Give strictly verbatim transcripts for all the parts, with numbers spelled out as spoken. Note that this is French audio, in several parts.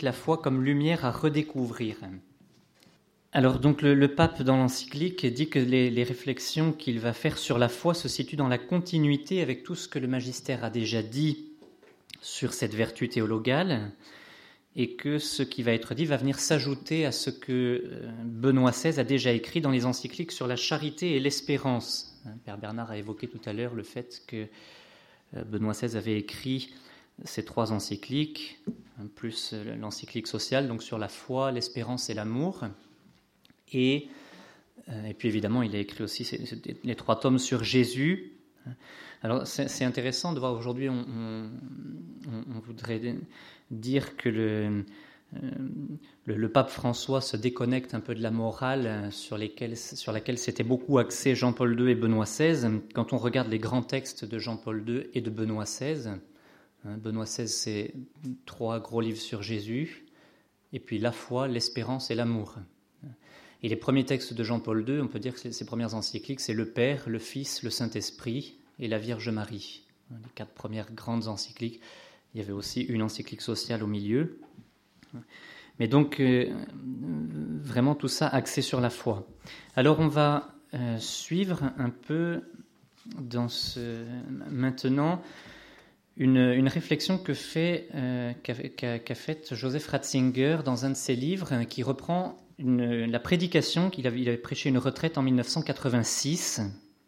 la foi comme lumière à redécouvrir. Alors donc le, le pape dans l'encyclique dit que les, les réflexions qu'il va faire sur la foi se situent dans la continuité avec tout ce que le magistère a déjà dit sur cette vertu théologale, et que ce qui va être dit va venir s'ajouter à ce que Benoît seize a déjà écrit dans les encycliques sur la charité et l'espérance. Père Bernard a évoqué tout à l'heure le fait que Benoît seize avait écrit ces trois encycliques, plus l'encyclique sociale, donc sur la foi, l'espérance et l'amour. Et, et puis évidemment, il a écrit aussi les trois tomes sur Jésus. Alors c'est, c'est intéressant de voir aujourd'hui, on, on, on voudrait dire que le, le, le pape François se déconnecte un peu de la morale sur, lesquelles, sur laquelle s'étaient beaucoup axés Jean-Paul deux et Benoît seize. Quand on regarde les grands textes de Jean-Paul deux et de Benoît seize, Benoît seize, c'est trois gros livres sur Jésus, et puis la foi, l'espérance et l'amour. Et les premiers textes de Jean-Paul deux, on peut dire que ses premières encycliques, c'est le Père, le Fils, le Saint-Esprit et la Vierge Marie. Les quatre premières grandes encycliques. Il y avait aussi une encyclique sociale au milieu. Mais donc, euh, vraiment tout ça axé sur la foi. Alors on va euh, suivre un peu dans ce, maintenant une, une réflexion que fait, euh, qu'a, qu'a, qu'a faite Joseph Ratzinger dans un de ses livres qui reprend une, la prédication qu'il avait, il avait prêché une retraite en dix-neuf cent quatre-vingt-six.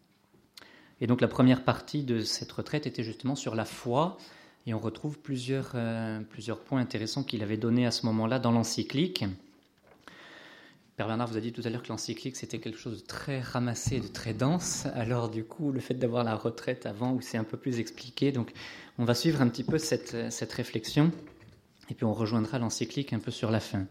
Et donc la première partie de cette retraite était justement sur la foi. Et on retrouve plusieurs, euh, plusieurs points intéressants qu'il avait donnés à ce moment-là dans l'encyclique. Père Bernard vous a dit tout à l'heure que l'encyclique, c'était quelque chose de très ramassé, de très dense. Alors du coup, le fait d'avoir la retraite avant, où c'est un peu plus expliqué, donc on va suivre un petit peu cette, cette réflexion, et puis on rejoindra l'encyclique un peu sur la fin.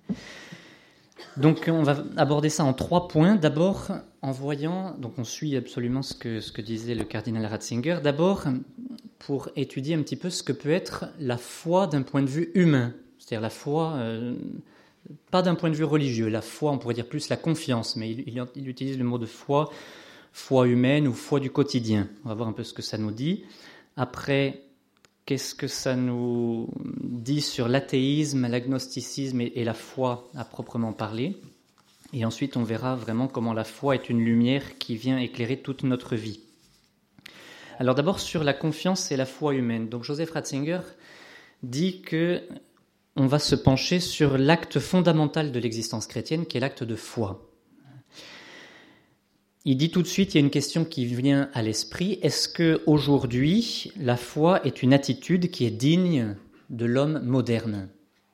Donc on va aborder ça en trois points. D'abord, en voyant, donc on suit absolument ce que, ce que disait le cardinal Ratzinger. D'abord, pour étudier un petit peu ce que peut être la foi d'un point de vue humain. C'est-à-dire la foi, euh, pas d'un point de vue religieux. La foi, on pourrait dire plus la confiance, mais il, il, il utilise le mot de foi, foi humaine ou foi du quotidien. On va voir un peu ce que ça nous dit. Après, qu'est-ce que ça nous dit sur l'athéisme, l'agnosticisme et, et la foi à proprement parler. Et ensuite, on verra vraiment comment la foi est une lumière qui vient éclairer toute notre vie. Alors d'abord sur la confiance et la foi humaine. Donc Joseph Ratzinger dit que on va se pencher sur l'acte fondamental de l'existence chrétienne, qui est l'acte de foi. Il dit tout de suite, il y a une question qui vient à l'esprit. Est-ce que aujourd'hui, la foi est une attitude qui est digne de l'homme moderne ?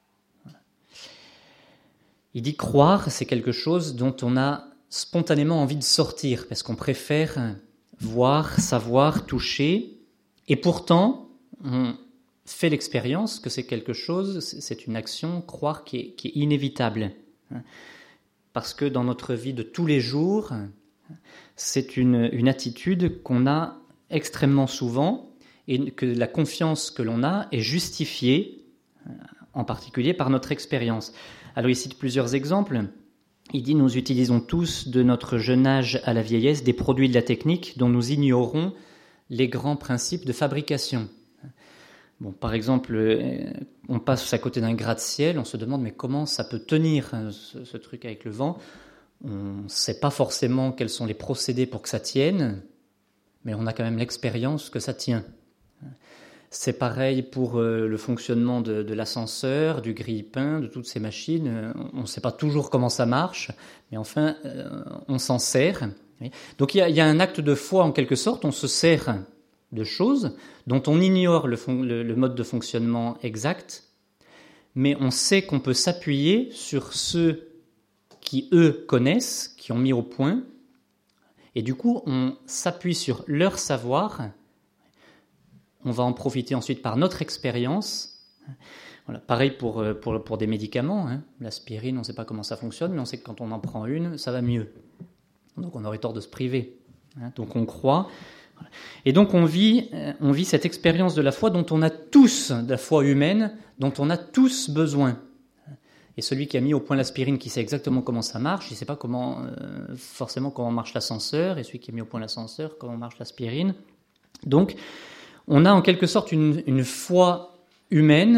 Il dit croire, c'est quelque chose dont on a spontanément envie de sortir, parce qu'on préfère voir, savoir, toucher, et pourtant, on fait l'expérience que c'est quelque chose, c'est une action, croire, qui est, qui est inévitable. Parce que dans notre vie de tous les jours, c'est une, une attitude qu'on a extrêmement souvent, et que la confiance que l'on a est justifiée, en particulier par notre expérience. Alors il cite plusieurs exemples. Il dit « Nous utilisons tous, de notre jeune âge à la vieillesse, des produits de la technique dont nous ignorons les grands principes de fabrication. » Bon, par exemple, on passe à côté d'un gratte-ciel, on se demande « Mais comment ça peut tenir, ce, ce truc avec le vent ?» On ne sait pas forcément quels sont les procédés pour que ça tienne, mais on a quand même l'expérience que ça tient. C'est pareil pour le fonctionnement de, de l'ascenseur, du grille-pain, de toutes ces machines. On ne sait pas toujours comment ça marche, mais enfin, on s'en sert. Donc il y a, il y a un acte de foi en quelque sorte, on se sert de choses dont on ignore le, fon- le, le mode de fonctionnement exact, mais on sait qu'on peut s'appuyer sur ceux qui, eux, connaissent, qui ont mis au point, et du coup, on s'appuie sur leur savoir. On va en profiter ensuite par notre expérience. Voilà. Pareil pour, pour, pour des médicaments. Hein. L'aspirine, on ne sait pas comment ça fonctionne, mais on sait que quand on en prend une, ça va mieux. Donc on aurait tort de se priver. Hein. Donc on croit. Voilà. Et donc on vit, on vit cette expérience de la foi dont on a tous, de la foi humaine, dont on a tous besoin. Et celui qui a mis au point l'aspirine, qui sait exactement comment ça marche, il ne sait pas comment, euh, forcément comment marche l'ascenseur, et celui qui a mis au point l'ascenseur, comment marche l'aspirine. Donc, on a en quelque sorte une, une foi humaine,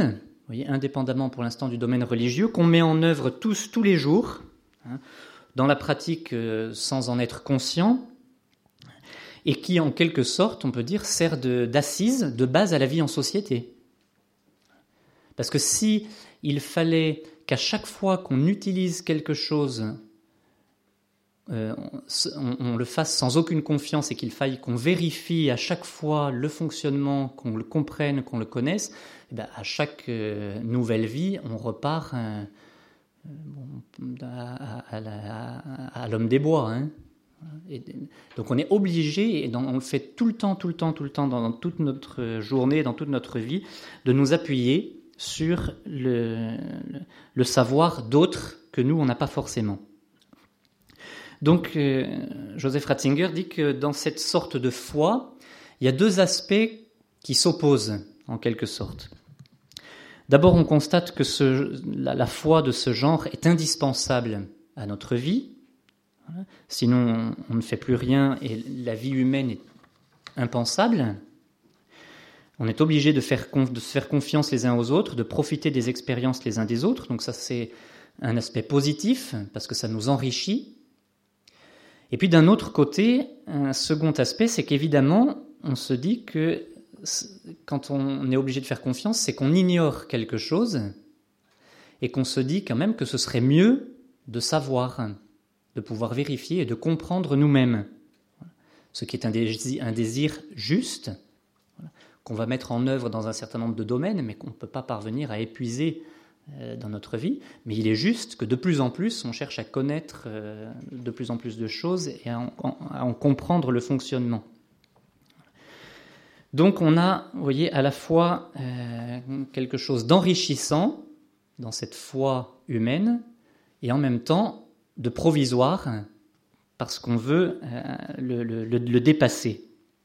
voyez, indépendamment pour l'instant du domaine religieux, qu'on met en œuvre tous, tous les jours, hein, dans la pratique euh, sans en être conscient, et qui, en quelque sorte, on peut dire, sert de, d'assise, de base à la vie en société. Parce que si il fallait qu'à chaque fois qu'on utilise quelque chose, euh, on, on le fasse sans aucune confiance et qu'il faille qu'on vérifie à chaque fois le fonctionnement, qu'on le comprenne, qu'on le connaisse, eh bien, à chaque euh, nouvelle vie, on repart euh, bon, à, à, à, à l'homme des bois, hein. Et donc on est obligé, et dans, on le fait tout le temps, tout le temps, tout le temps, dans, dans toute notre journée, dans toute notre vie, de nous appuyer sur le, le, le savoir d'autres que nous, on n'a pas forcément. Donc euh, Joseph Ratzinger dit que dans cette sorte de foi, il y a deux aspects qui s'opposent, en quelque sorte. D'abord, on constate que ce, la, la foi de ce genre est indispensable à notre vie. Sinon, on ne fait plus rien et la vie humaine est impensable. On est obligé de, faire, de se faire confiance les uns aux autres, de profiter des expériences les uns des autres. Donc ça, c'est un aspect positif parce que ça nous enrichit. Et puis d'un autre côté, un second aspect, c'est qu'évidemment, on se dit que quand on est obligé de faire confiance, c'est qu'on ignore quelque chose et qu'on se dit quand même que ce serait mieux de savoir, de pouvoir vérifier et de comprendre nous-mêmes. Ce qui est un désir, un désir juste, voilà, qu'on va mettre en œuvre dans un certain nombre de domaines, mais qu'on ne peut pas parvenir à épuiser euh, dans notre vie. Mais il est juste que de plus en plus, on cherche à connaître euh, de plus en plus de choses et à en, à en comprendre le fonctionnement. Donc on a, vous voyez, à la fois euh, quelque chose d'enrichissant dans cette foi humaine et en même temps de provisoire, parce qu'on veut euh, le, le, le dépasser.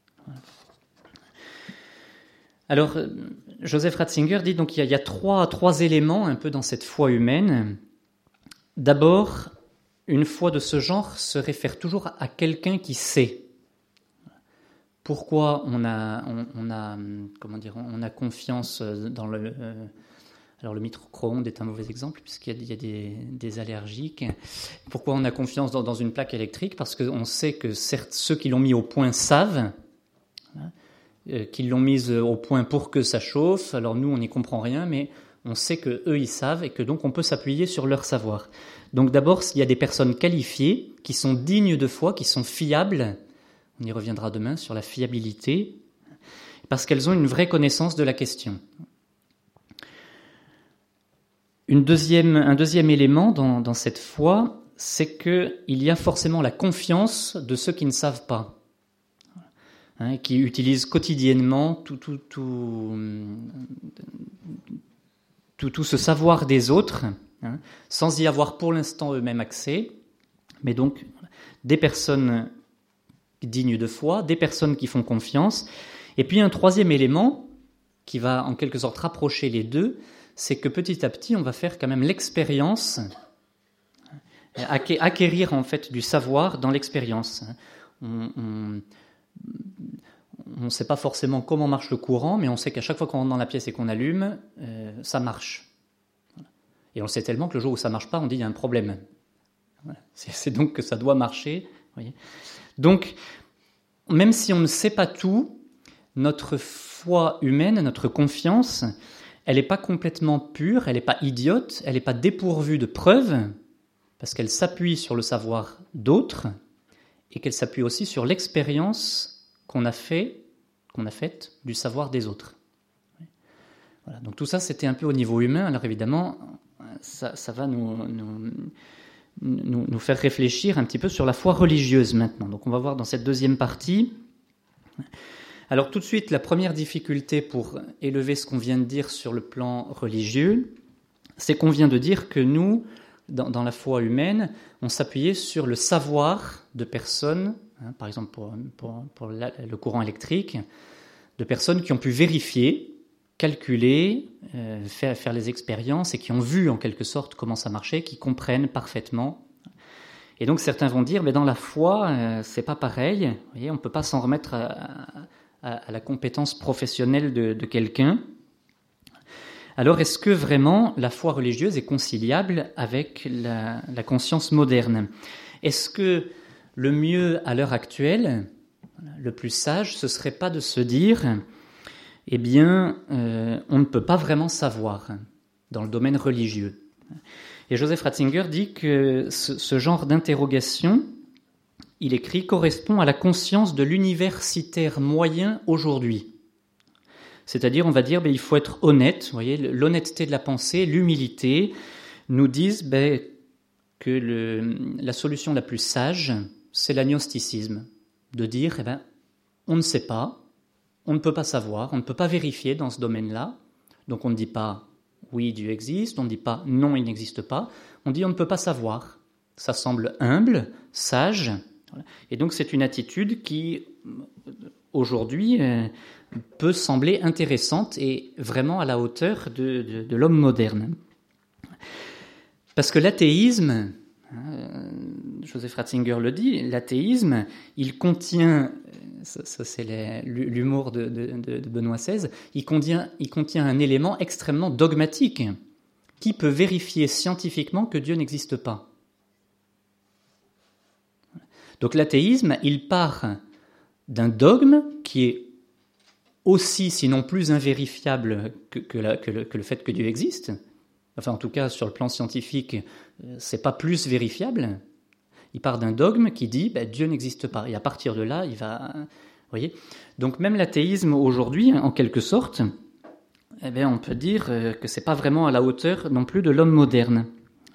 Alors, Joseph Ratzinger dit donc qu'il y a, il y a trois, trois éléments un peu dans cette foi humaine. D'abord, une foi de ce genre se réfère toujours à quelqu'un qui sait. Pourquoi on a, on, on a, comment dire, on a confiance dans le... Euh, Alors le micro-ondes est un mauvais exemple puisqu'il y a, il y a des, des allergiques. Pourquoi on a confiance dans, dans une plaque électrique ? Parce qu'on sait que certes, ceux qui l'ont mis au point savent, hein, euh, qu'ils l'ont mise au point pour que ça chauffe. Alors nous, on n'y comprend rien, mais on sait qu'eux, ils savent et que donc on peut s'appuyer sur leur savoir. Donc d'abord, il y a des personnes qualifiées qui sont dignes de foi, qui sont fiables. On y reviendra demain sur la fiabilité, parce qu'elles ont une vraie connaissance de la question. Une deuxième, un deuxième élément dans, dans cette foi, c'est qu'il y a forcément la confiance de ceux qui ne savent pas, hein, qui utilisent quotidiennement tout, tout, tout, tout, tout ce savoir des autres, hein, sans y avoir pour l'instant eux-mêmes accès, mais donc des personnes dignes de foi, des personnes qui font confiance. Et puis un troisième élément qui va en quelque sorte rapprocher les deux, c'est que petit à petit, on va faire quand même l'expérience, acquérir en fait du savoir dans l'expérience. On ne sait pas forcément comment marche le courant, mais on sait qu'à chaque fois qu'on rentre dans la pièce et qu'on allume, euh, ça marche. Et on le sait tellement que le jour où ça ne marche pas, on dit qu'il y a un problème. Voilà. C'est, c'est donc que ça doit marcher. Vous voyez. Donc, même si on ne sait pas tout, notre foi humaine, notre confiance, elle n'est pas complètement pure, elle n'est pas idiote, elle n'est pas dépourvue de preuves, parce qu'elle s'appuie sur le savoir d'autres et qu'elle s'appuie aussi sur l'expérience qu'on a fait, qu'on a faite du savoir des autres. Voilà, donc tout ça, c'était un peu au niveau humain. Alors évidemment, ça, ça va nous, nous, nous, nous faire réfléchir un petit peu sur la foi religieuse maintenant. Donc on va voir dans cette deuxième partie. Alors tout de suite, la première difficulté pour élever ce qu'on vient de dire sur le plan religieux, c'est qu'on vient de dire que nous, dans, dans la foi humaine, on s'appuyait sur le savoir de personnes, hein, par exemple pour, pour, pour la, le courant électrique, de personnes qui ont pu vérifier, calculer, euh, faire, faire les expériences et qui ont vu en quelque sorte comment ça marchait, qui comprennent parfaitement. Et donc certains vont dire, mais dans la foi, euh, c'est pas pareil. Vous voyez, on ne peut pas s'en remettre à, à, à la compétence professionnelle de, de quelqu'un. Alors, est-ce que vraiment la foi religieuse est conciliable avec la, la conscience moderne ? Est-ce que le mieux à l'heure actuelle, le plus sage, ce serait pas de se dire, eh bien, euh, on ne peut pas vraiment savoir dans le domaine religieux. Et Joseph Ratzinger dit que ce, ce genre d'interrogation, il écrit, correspond à la conscience de l'universitaire moyen aujourd'hui. C'est-à-dire, on va dire, ben, il faut être honnête. Vous voyez, l'honnêteté de la pensée, l'humilité, nous disent ben, que le, la solution la plus sage, c'est l'agnosticisme. De dire, eh ben, on ne sait pas, on ne peut pas savoir, on ne peut pas vérifier dans ce domaine-là. Donc on ne dit pas oui, Dieu existe, on ne dit pas non, il n'existe pas. On dit on ne peut pas savoir. Ça semble humble, sage. Et donc c'est une attitude qui, aujourd'hui, peut sembler intéressante et vraiment à la hauteur de, de, de l'homme moderne. Parce que l'athéisme, Joseph Ratzinger le dit, l'athéisme, il contient, ça, ça c'est les, l'humour de, de, de Benoît seize, il contient, il contient un élément extrêmement dogmatique. Qui peut vérifier scientifiquement que Dieu n'existe pas ? Donc l'athéisme, il part d'un dogme qui est aussi, sinon plus invérifiable que, que, la, que, le, que le fait que Dieu existe. Enfin, en tout cas, sur le plan scientifique, c'est pas plus vérifiable. Il part d'un dogme qui dit ben, Dieu n'existe pas. Et à partir de là, il va... Vous voyez ? Donc même l'athéisme aujourd'hui, en quelque sorte, eh bien, on peut dire que c'est pas vraiment à la hauteur non plus de l'homme moderne.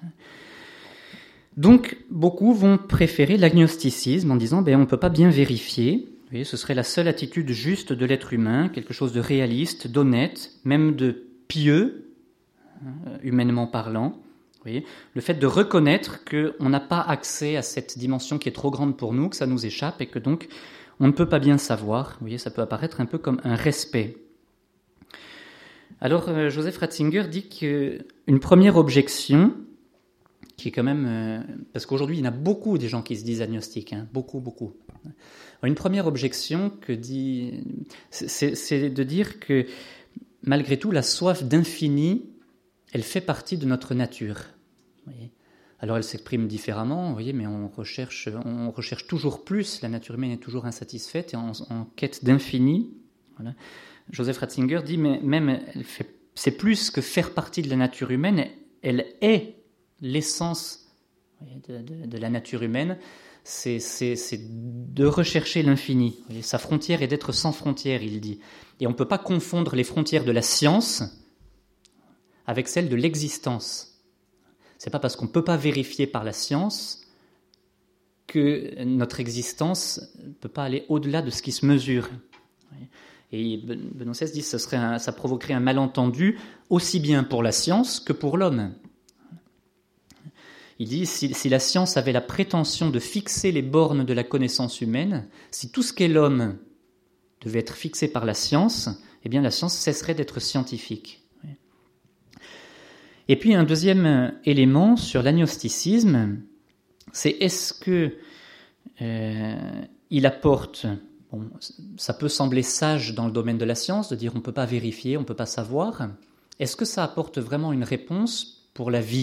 Donc, beaucoup vont préférer l'agnosticisme en disant ben, on ne peut pas bien vérifier. Vous voyez, ce serait la seule attitude juste de l'être humain, quelque chose de réaliste, d'honnête, même de pieux, humainement parlant. Vous voyez, le fait de reconnaître qu'on n'a pas accès à cette dimension qui est trop grande pour nous, que ça nous échappe et que donc on ne peut pas bien savoir. Vous voyez, ça peut apparaître un peu comme un respect. Alors, euh, Joseph Ratzinger dit qu'une première objection, qui est quand même... Euh, parce qu'aujourd'hui, il y en a beaucoup des gens qui se disent agnostiques, hein, beaucoup, beaucoup. Alors, une première objection que dit, c'est, c'est de dire que, malgré tout, la soif d'infini, elle fait partie de notre nature. Vous voyez ? Alors, elle s'exprime différemment, vous voyez, mais on recherche, on recherche toujours plus, la nature humaine est toujours insatisfaite et en, en quête d'infini. Voilà. Joseph Ratzinger dit, mais même, elle fait, c'est plus que faire partie de la nature humaine, elle est l'essence de, de, de la nature humaine, c'est, c'est, c'est de rechercher l'infini. Sa frontière est d'être sans frontières, il dit. Et on ne peut pas confondre les frontières de la science avec celles de l'existence. Ce n'est pas parce qu'on ne peut pas vérifier par la science que notre existence ne peut pas aller au-delà de ce qui se mesure. Et Benoît seize dit que ce serait un, ça provoquerait un malentendu aussi bien pour la science que pour l'homme. Il dit, si, si la science avait la prétention de fixer les bornes de la connaissance humaine, si tout ce qu'est l'homme devait être fixé par la science, eh bien la science cesserait d'être scientifique. Et puis un deuxième élément sur l'agnosticisme, c'est est-ce que euh, il apporte, bon, ça peut sembler sage dans le domaine de la science, de dire on ne peut pas vérifier, on ne peut pas savoir, est-ce que ça apporte vraiment une réponse pour la vie ?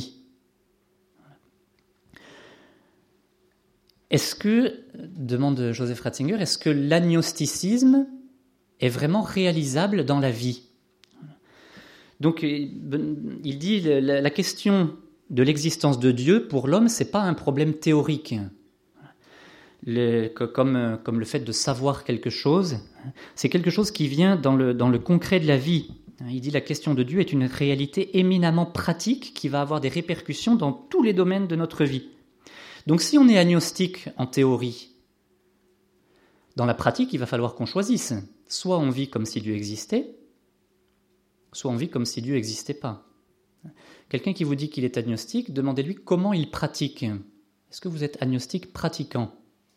Est-ce que, demande Joseph Ratzinger, est-ce que l'agnosticisme est vraiment réalisable dans la vie ? Donc, il dit la, la question de l'existence de Dieu, pour l'homme, ce n'est pas un problème théorique. Le, comme, comme le fait de savoir quelque chose, c'est quelque chose qui vient dans le, dans le concret de la vie. Il dit la question de Dieu est une réalité éminemment pratique qui va avoir des répercussions dans tous les domaines de notre vie. Donc si on est agnostique en théorie, dans la pratique, il va falloir qu'on choisisse. Soit on vit comme si Dieu existait, soit on vit comme si Dieu n'existait pas. Quelqu'un qui vous dit qu'il est agnostique, demandez-lui comment il pratique. Est-ce que vous êtes agnostique pratiquant ?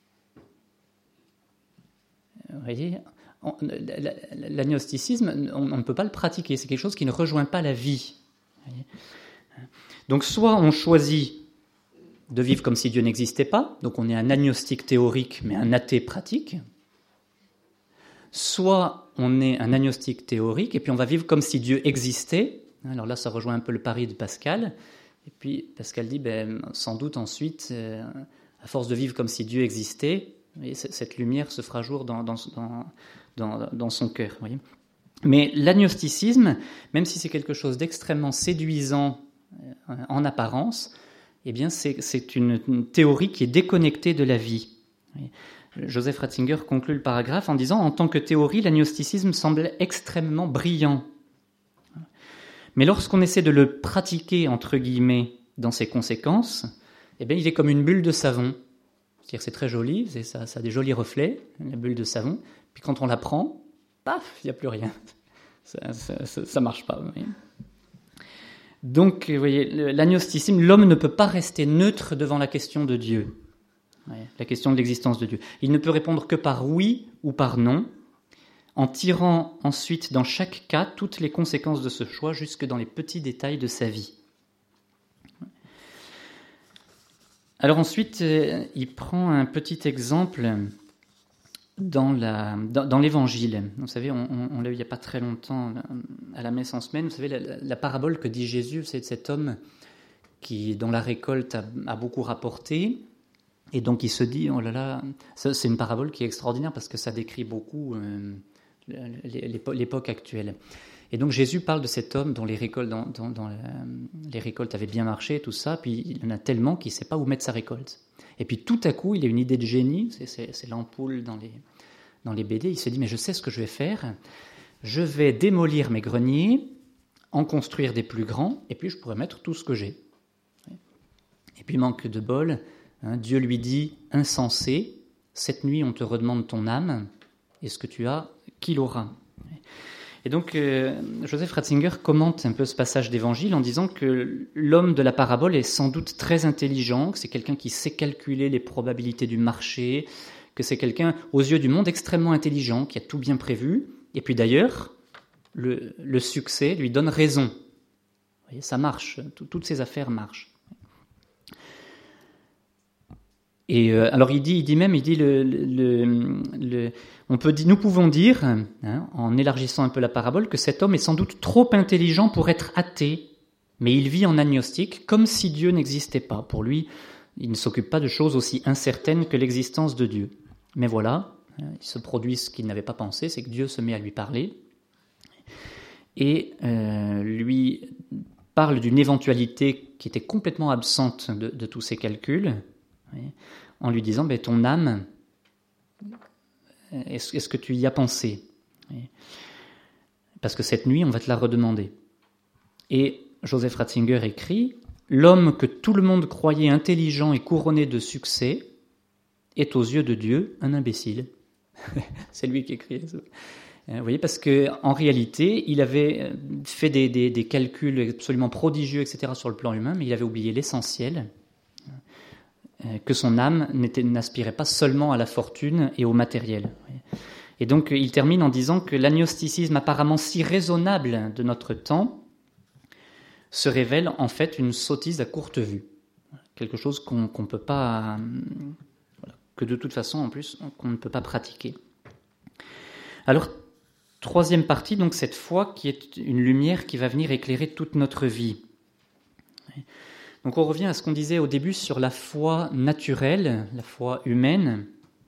Vous voyez, on, l'agnosticisme, on, on ne peut pas le pratiquer, c'est quelque chose qui ne rejoint pas la vie. Vous voyez ? Donc soit on choisit de vivre comme si Dieu n'existait pas, donc on est un agnostique théorique, mais un athée pratique. Soit on est un agnostique théorique, et puis on va vivre comme si Dieu existait, Alors là, ça rejoint un peu le pari de Pascal. Et puis Pascal dit, ben, sans doute ensuite, euh, à force de vivre comme si Dieu existait, et cette lumière se fera jour dans, dans, dans, dans, dans son cœur. Vous voyez. Mais l'agnosticisme, même si c'est quelque chose d'extrêmement séduisant euh, en apparence, eh bien c'est, c'est une, une théorie qui est déconnectée de la vie. Joseph Ratzinger conclut le paragraphe en disant « En tant que théorie, l'agnosticisme semble extrêmement brillant. Mais lorsqu'on essaie de le pratiquer, entre guillemets, dans ses conséquences, eh bien, il est comme une bulle de savon. C'est-à-dire que c'est très joli, c'est ça, ça a des jolis reflets, la bulle de savon. Puis quand on la prend, paf, il n'y a plus rien. Ça ne marche pas. Vous voyez. Donc, vous voyez, l'agnosticisme, l'homme ne peut pas rester neutre devant la question de Dieu. Ouais, la question de l'existence de Dieu. Il ne peut répondre que par oui ou par non, en tirant ensuite dans chaque cas toutes les conséquences de ce choix jusque dans les petits détails de sa vie. Alors ensuite, il prend un petit exemple dans, la, dans, dans l'Évangile. Vous savez, on, on, on l'a eu il n'y a pas très longtemps à la messe en semaine. Vous savez, la, la parabole que dit Jésus, c'est de cet homme qui, dont la récolte a, a beaucoup rapporté. Et donc il se dit, oh là là, ça, c'est une parabole qui est extraordinaire parce que ça décrit beaucoup euh, l'époque actuelle. Et donc Jésus parle de cet homme dont les récoltes, dont, dont, dont la, les récoltes avaient bien marché, tout ça, puis il y en a tellement qu'il ne sait pas où mettre sa récolte. Et puis tout à coup, il a une idée de génie, c'est, c'est, c'est l'ampoule dans les, dans les B D, il se dit, mais je sais ce que je vais faire, je vais démolir mes greniers, en construire des plus grands, et puis je pourrais mettre tout ce que j'ai. Et puis manque de bol, hein, Dieu lui dit, insensé, cette nuit on te redemande ton âme, et ce que tu as, qui l'aura ? Et donc, euh, Joseph Ratzinger commente un peu ce passage d'évangile en disant que l'homme de la parabole est sans doute très intelligent, que c'est quelqu'un qui sait calculer les probabilités du marché, que c'est quelqu'un, aux yeux du monde, extrêmement intelligent, qui a tout bien prévu. Et puis d'ailleurs, le, le succès lui donne raison. Vous voyez, ça marche, tout, toutes ces affaires marchent. Et euh, alors il dit, il dit même, il dit le, le, le, on peut, nous pouvons dire, hein, en élargissant un peu la parabole, que cet homme est sans doute trop intelligent pour être athée, mais il vit en agnostique, comme si Dieu n'existait pas. Pour lui, il ne s'occupe pas de choses aussi incertaines que l'existence de Dieu. Mais voilà, hein, il se produit ce qu'il n'avait pas pensé, c'est que Dieu se met à lui parler et euh, lui parle d'une éventualité qui était complètement absente de, de tous ses calculs. En lui disant, ben, ton âme, est-ce, est-ce que tu y as pensé ? Parce que cette nuit, on va te la redemander. Et Joseph Ratzinger écrit, l'homme que tout le monde croyait intelligent et couronné de succès est aux yeux de Dieu un imbécile. C'est lui qui écrit ça. Vous voyez, parce qu'en réalité, il avait fait des, des, des calculs absolument prodigieux, et cetera, sur le plan humain, mais il avait oublié l'essentiel, que son âme n'aspirait pas seulement à la fortune et au matériel. Et donc il termine en disant que l'agnosticisme apparemment si raisonnable de notre temps se révèle en fait une sottise à courte vue. Quelque chose qu'on qu'on peut pas, que de toute façon en plus qu'on ne peut pas pratiquer. Alors, troisième partie, donc cette foi qui est une lumière qui va venir éclairer toute notre vie. Donc on revient à ce qu'on disait au début sur la foi naturelle, la foi humaine.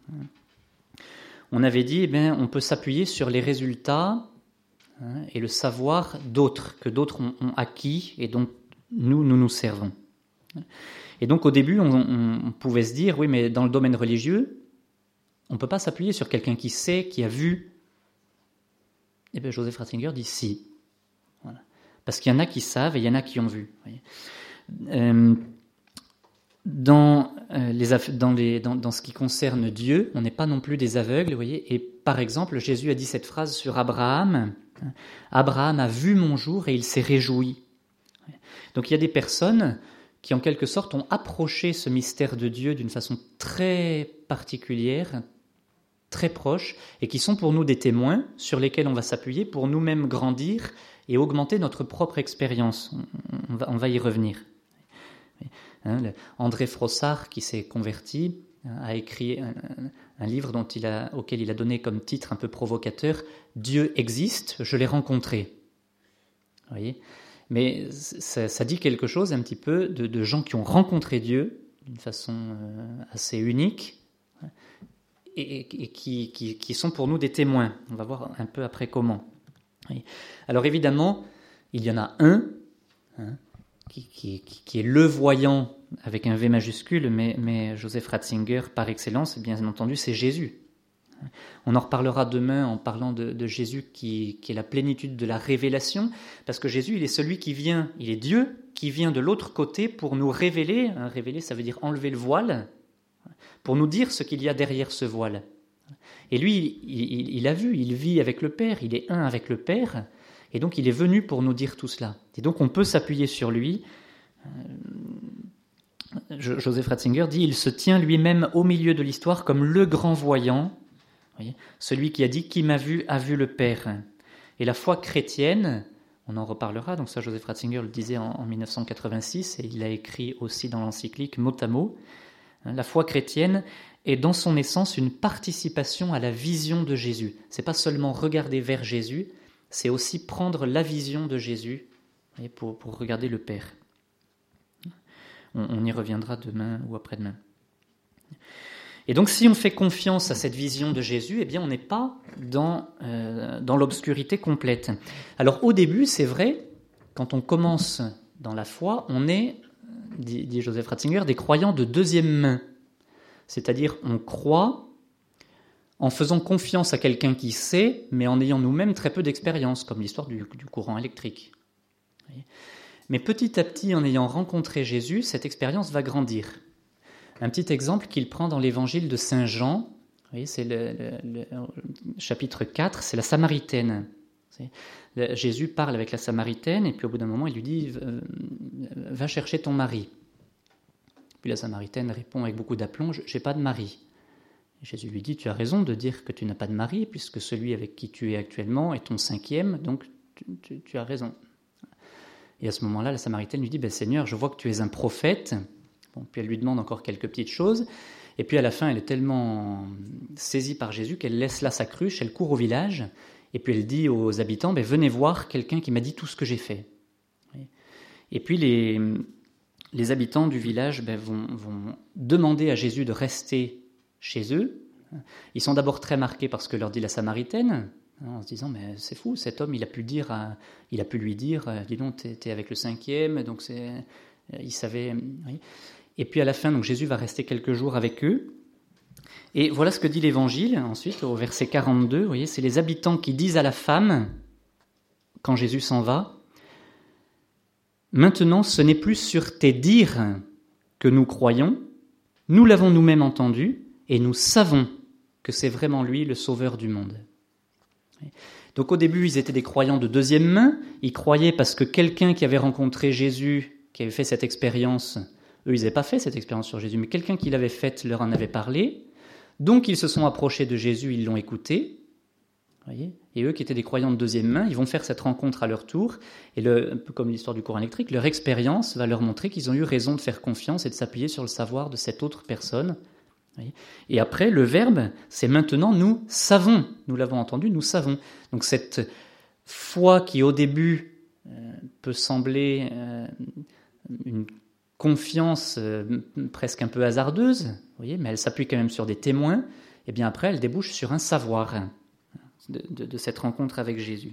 On avait dit, eh bien, on peut s'appuyer sur les résultats hein, et le savoir d'autres, que d'autres ont, ont acquis et dont nous, nous nous servons. Et donc au début, on, on, on pouvait se dire, oui, mais dans le domaine religieux, on ne peut pas s'appuyer sur quelqu'un qui sait, qui a vu. Eh bien, Joseph Ratzinger dit si. Voilà. Parce qu'il y en a qui savent et il y en a qui ont vu. Vous voyez. Euh, dans, euh, les, dans, les, dans, dans ce qui concerne Dieu, on n'est pas non plus des aveugles, vous voyez. Et par exemple, Jésus a dit cette phrase sur Abraham, Abraham a vu mon jour et il s'est réjoui. Donc il y a des personnes qui en quelque sorte ont approché ce mystère de Dieu d'une façon très particulière, très proche, et qui sont pour nous des témoins sur lesquels on va s'appuyer pour nous-mêmes grandir et augmenter notre propre expérience. On, on, va, on va y revenir. Hein, le, André Frossard, qui s'est converti, a écrit un, un livre dont il a, auquel il a donné comme titre un peu provocateur « Dieu existe, je l'ai rencontré ». Vous voyez ? Mais ça, ça dit quelque chose un petit peu de, de gens qui ont rencontré Dieu d'une façon euh, assez unique et, et qui, qui, qui sont pour nous des témoins. On va voir un peu après comment. Alors évidemment, il y en a un hein, qui, qui, qui est le voyant avec un V majuscule, mais, mais Joseph Ratzinger, par excellence, bien entendu, c'est Jésus. On en reparlera demain en parlant de, de Jésus qui, qui est la plénitude de la révélation, parce que Jésus, il est celui qui vient, il est Dieu, qui vient de l'autre côté pour nous révéler, hein, révéler ça veut dire enlever le voile, pour nous dire ce qu'il y a derrière ce voile. Et lui, il, il, il a vu, il vit avec le Père, il est un avec le Père, et donc il est venu pour nous dire tout cela. Et donc on peut s'appuyer sur lui. Joseph Ratzinger dit « Il se tient lui-même au milieu de l'histoire comme le grand voyant, voyez, celui qui a dit « Qui m'a vu a vu le Père ». Et la foi chrétienne, on en reparlera, donc ça Joseph Ratzinger le disait en, en dix-neuf cent quatre-vingt-six, et il l'a écrit aussi dans l'encyclique mot à mot, la foi chrétienne est dans son essence une participation à la vision de Jésus. C'est pas seulement regarder vers Jésus, c'est aussi prendre la vision de Jésus voyez, pour, pour regarder le Père. On, on y reviendra demain ou après-demain. Et donc, si on fait confiance à cette vision de Jésus, eh bien, on n'est pas dans, euh, dans l'obscurité complète. Alors, au début, c'est vrai, quand on commence dans la foi, on est, dit, dit Joseph Ratzinger, des croyants de deuxième main. C'est-à-dire, on croit en faisant confiance à quelqu'un qui sait, mais en ayant nous-mêmes très peu d'expérience, comme l'histoire du, du courant électrique. Mais petit à petit, en ayant rencontré Jésus, cette expérience va grandir. Un petit exemple qu'il prend dans l'évangile de Saint Jean, vous voyez, c'est le, le, le chapitre quatre, c'est la Samaritaine. Le, Jésus parle avec la Samaritaine, et puis au bout d'un moment, il lui dit « Va chercher ton mari ». Puis la Samaritaine répond avec beaucoup d'aplomb « Je n'ai pas de mari ». Jésus lui dit « Tu as raison de dire que tu n'as pas de mari, puisque celui avec qui tu es actuellement est ton cinquième, donc tu, tu, tu as raison ». Et à ce moment-là, la Samaritaine lui dit ben, « Seigneur, je vois que tu es un prophète ». Bon, puis elle lui demande encore quelques petites choses. Et puis à la fin, elle est tellement saisie par Jésus qu'elle laisse là sa cruche, elle court au village. Et puis elle dit aux habitants ben, « Venez voir quelqu'un qui m'a dit tout ce que j'ai fait ». Et puis les, les habitants du village ben, vont, vont demander à Jésus de rester chez eux. Ils sont d'abord très marqués par ce que leur dit la Samaritaine, en se disant mais c'est fou, cet homme il a pu dire, à, il a pu lui dire, dis donc t'es, t'es avec le cinquième, donc c'est, il savait. Oui. Et puis à la fin, donc Jésus va rester quelques jours avec eux. Et voilà ce que dit l'Évangile ensuite au verset quarante-deux. Vous voyez, c'est les habitants qui disent à la femme quand Jésus s'en va. Maintenant, ce n'est plus sur tes dires que nous croyons, nous l'avons nous-mêmes entendu. Et nous savons que c'est vraiment lui le sauveur du monde. Donc au début, ils étaient des croyants de deuxième main. Ils croyaient parce que quelqu'un qui avait rencontré Jésus, qui avait fait cette expérience, eux, ils n'avaient pas fait cette expérience sur Jésus, mais quelqu'un qui l'avait faite leur en avait parlé. Donc ils se sont approchés de Jésus, ils l'ont écouté. Voyez, et eux qui étaient des croyants de deuxième main, ils vont faire cette rencontre à leur tour. Et le, un peu comme l'histoire du courant électrique, leur expérience va leur montrer qu'ils ont eu raison de faire confiance et de s'appuyer sur le savoir de cette autre personne. Et après, le verbe, c'est maintenant nous savons. Nous l'avons entendu, nous savons. Donc cette foi qui au début euh, peut sembler euh, une confiance euh, presque un peu hasardeuse, vous voyez, mais elle s'appuie quand même sur des témoins, et bien après elle débouche sur un savoir de, de, de cette rencontre avec Jésus.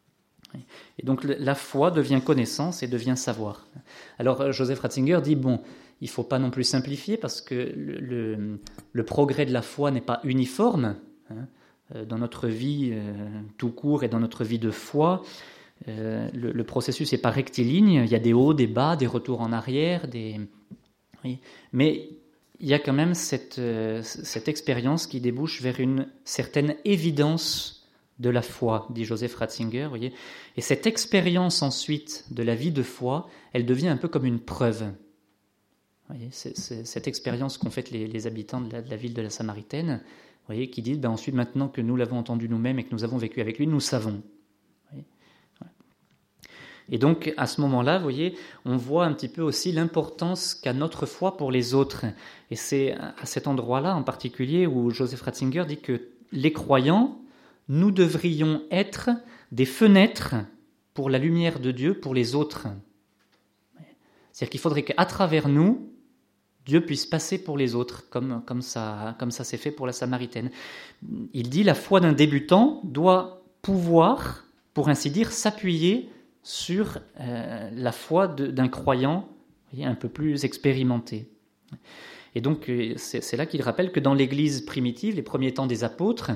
Et donc la foi devient connaissance et devient savoir. Alors Joseph Ratzinger dit, bon, il ne faut pas non plus simplifier parce que le, le, le progrès de la foi n'est pas uniforme. Hein. Dans notre vie euh, tout court et dans notre vie de foi, euh, le, le processus n'est pas rectiligne. Il y a des hauts, des bas, des retours en arrière, des... Oui. Mais il y a quand même cette, euh, cette expérience qui débouche vers une certaine évidence de la foi, dit Joseph Ratzinger. Voyez. Et cette expérience ensuite de la vie de foi, elle devient un peu comme une preuve. Voyez, c'est, c'est cette expérience qu'ont faite les, les habitants de la, de la ville de la Samaritaine, voyez, qui disent ben ensuite, maintenant que nous l'avons entendu nous-mêmes et que nous avons vécu avec lui, nous savons. Voyez, voilà. Et donc, à ce moment-là, voyez, on voit un petit peu aussi l'importance qu'a notre foi pour les autres. Et c'est à cet endroit-là en particulier où Joseph Ratzinger dit que les croyants, nous devrions être des fenêtres pour la lumière de Dieu, pour les autres. C'est-à-dire qu'il faudrait qu'à travers nous, Dieu puisse passer pour les autres, comme, comme ça, comme ça s'est fait pour la Samaritaine. Il dit la foi d'un débutant doit pouvoir, pour ainsi dire, s'appuyer sur euh, la foi de, d'un croyant voyez, un peu plus expérimenté. Et donc, c'est, c'est là qu'il rappelle que dans l'Église primitive, les premiers temps des apôtres,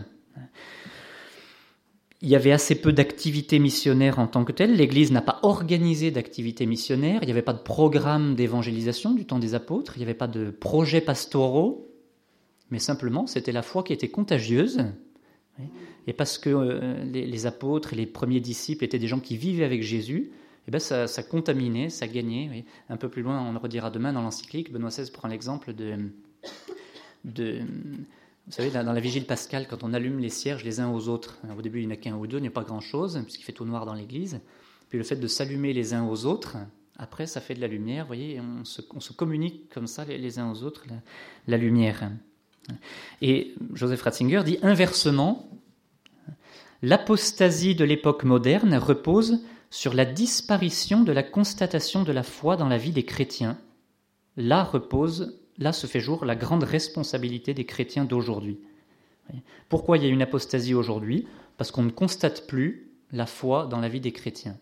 il y avait assez peu d'activités missionnaires en tant que telles. L'Église n'a pas organisé d'activités missionnaires. Il n'y avait pas de programme d'évangélisation du temps des apôtres. Il n'y avait pas de projets pastoraux. Mais simplement, c'était la foi qui était contagieuse. Et parce que euh, les, les apôtres et les premiers disciples étaient des gens qui vivaient avec Jésus, et ben ça, ça contaminait, ça gagnait. Oui. Un peu plus loin, on le redira demain dans l'encyclique, Benoît seize prend l'exemple de... de Vous savez, dans la vigile pascale, quand on allume les cierges les uns aux autres, au début il n'y en a qu'un ou deux, il n'y a pas grand-chose, puisqu'il fait tout noir dans l'église. Puis le fait de s'allumer les uns aux autres, après ça fait de la lumière, vous voyez, on se, on se communique comme ça les, les uns aux autres, la, la lumière. Et Joseph Ratzinger dit inversement, l'apostasie de l'époque moderne repose sur la disparition de la constatation de la foi dans la vie des chrétiens. Là repose Là se fait jour la grande responsabilité des chrétiens d'aujourd'hui. Pourquoi il y a une apostasie aujourd'hui ? Parce qu'on ne constate plus la foi dans la vie des chrétiens.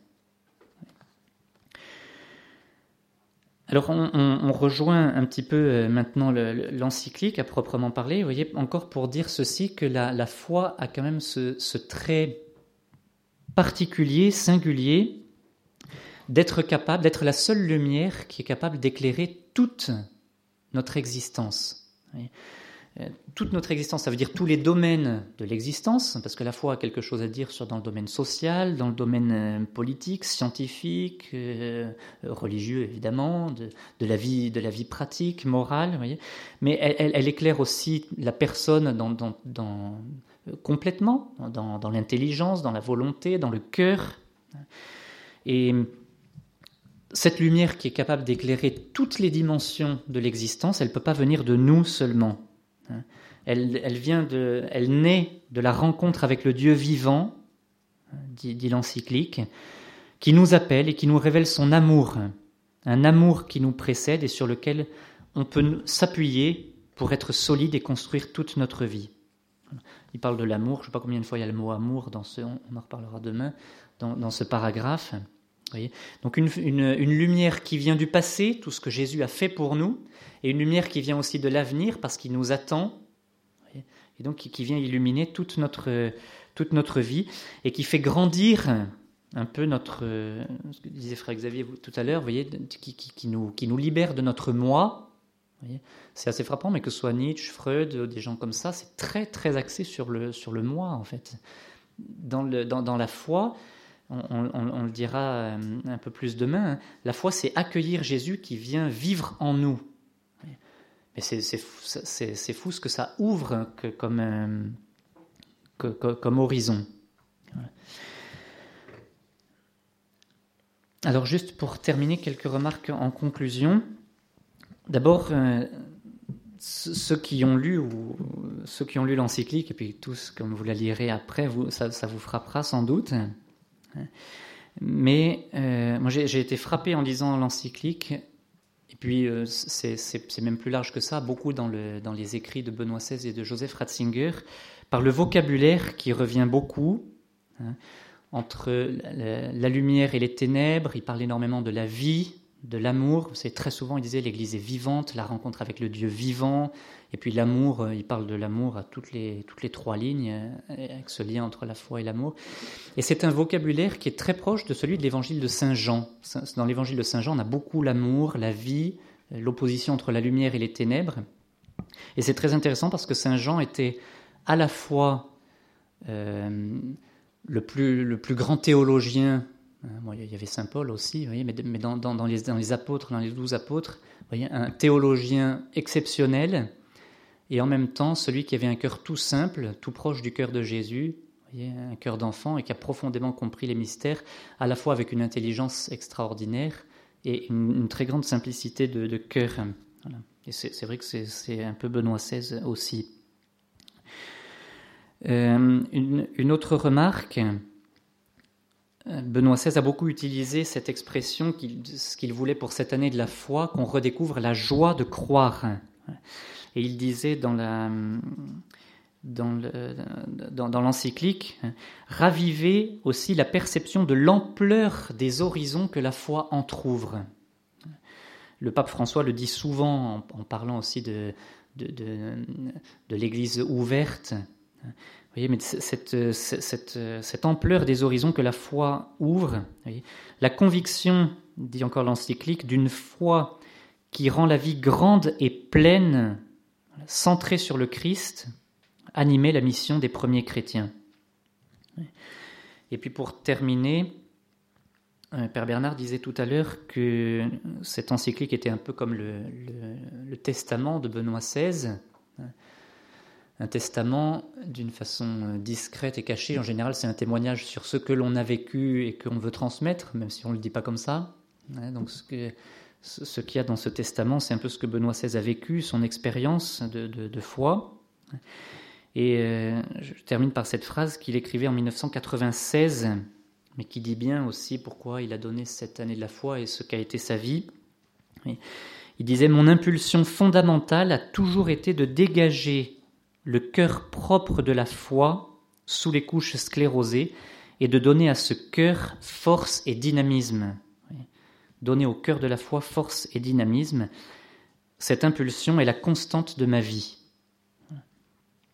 Alors on, on, on rejoint un petit peu maintenant le, l'encyclique à proprement parler. Vous voyez, encore pour dire ceci, que la, la foi a quand même ce, ce trait particulier, singulier, d'être capable, d'être la seule lumière qui est capable d'éclairer toute notre existence. Toute notre existence, ça veut dire tous les domaines de l'existence, parce que la foi a quelque chose à dire sur dans le domaine social, dans le domaine politique, scientifique, euh, religieux évidemment, de, de, la vie, de la vie pratique, morale, vous voyez. Mais elle, elle, elle éclaire aussi la personne dans, dans, dans, complètement, dans, dans l'intelligence, dans la volonté, dans le cœur. Et cette lumière qui est capable d'éclairer toutes les dimensions de l'existence, elle ne peut pas venir de nous seulement. Elle, elle, vient de, elle naît de la rencontre avec le Dieu vivant, dit, dit l'encyclique, qui nous appelle et qui nous révèle son amour, un amour qui nous précède et sur lequel on peut s'appuyer pour être solide et construire toute notre vie. Il parle de l'amour, je ne sais pas combien de fois il y a le mot amour, dans ce, on en reparlera demain, dans, dans ce paragraphe. Voyez, donc une, une, une lumière qui vient du passé, tout ce que Jésus a fait pour nous, et une lumière qui vient aussi de l'avenir parce qu'il nous attend, voyez, et donc qui, qui vient illuminer toute notre, toute notre vie et qui fait grandir un peu notre, ce que disait frère Xavier tout à l'heure, voyez, qui, qui, qui, nous, qui nous libère de notre moi. Voyez, c'est assez frappant, mais que ce soit Nietzsche, Freud, des gens comme ça, c'est très très axé sur le, sur le moi en fait. Dans, le, dans, dans la foi, On, on, on le dira un peu plus demain, hein. La foi, c'est accueillir Jésus qui vient vivre en nous. Mais c'est, c'est, c'est, c'est fou ce que ça ouvre que, comme, un, que, que, comme horizon. Voilà. Alors juste pour terminer, quelques remarques en conclusion. D'abord, euh, ceux qui ont lu ou ceux qui ont lu l'encyclique, et puis tous, comme vous la lirez après, vous, ça, ça vous frappera sans doute. Mais euh, moi j'ai, j'ai été frappé en lisant l'encyclique, et puis euh, c'est, c'est, c'est même plus large que ça, beaucoup dans, le, dans les écrits de Benoît seize et de Joseph Ratzinger, par le vocabulaire qui revient beaucoup, hein, entre la, la lumière et les ténèbres. Il parle énormément de la vie, de l'amour. Vous savez, très souvent il disait l'Église est vivante, la rencontre avec le Dieu vivant, et puis l'amour, il parle de l'amour à toutes les, toutes les trois lignes, avec ce lien entre la foi et l'amour. Et c'est un vocabulaire qui est très proche de celui de l'évangile de Saint Jean. Dans l'évangile de Saint Jean, on a beaucoup l'amour, la vie, l'opposition entre la lumière et les ténèbres. Et c'est très intéressant parce que Saint Jean était à la fois euh, le, plus, le plus grand théologien. Bon, il y avait Saint Paul aussi, vous voyez, mais, mais dans, dans, dans, les, dans les apôtres, dans les douze apôtres, vous voyez, un théologien exceptionnel, et en même temps celui qui avait un cœur tout simple, tout proche du cœur de Jésus, vous voyez, un cœur d'enfant, et qui a profondément compris les mystères, à la fois avec une intelligence extraordinaire et une, une très grande simplicité de, de cœur. Voilà. Et c'est, c'est vrai que c'est, c'est un peu Benoît seize aussi. Euh, une, une autre remarque. Benoît seize a beaucoup utilisé cette expression, qu'il, ce qu'il voulait pour cette année de la foi, qu'on redécouvre la joie de croire. Et il disait dans, la, dans, le, dans, dans l'encyclique, raviver aussi la perception de l'ampleur des horizons que la foi entr'ouvre. Le pape François le dit souvent en, en parlant aussi de, de, de, de l'Église ouverte. Vous voyez, mais cette, cette, cette ampleur des horizons que la foi ouvre, vous voyez, la conviction, dit encore l'encyclique, d'une foi qui rend la vie grande et pleine, centrée sur le Christ, animait la mission des premiers chrétiens. Et puis pour terminer, Père Bernard disait tout à l'heure que cette encyclique était un peu comme le, le, le testament de Benoît seize. Un testament, d'une façon discrète et cachée, en général, c'est un témoignage sur ce que l'on a vécu et qu'on veut transmettre, même si on ne le dit pas comme ça. Donc, ce, que, ce qu'il y a dans ce testament, c'est un peu ce que Benoît seize a vécu, son expérience de, de, de foi. Et euh, je termine par cette phrase qu'il écrivait en dix-neuf cent quatre-vingt-seize, mais qui dit bien aussi pourquoi il a donné cette année de la foi et ce qu'a été sa vie. Il disait « Mon impulsion fondamentale a toujours été de dégager le cœur propre de la foi sous les couches sclérosées et de donner à ce cœur force et dynamisme. » Donner au cœur de la foi force et dynamisme, cette impulsion est la constante de ma vie.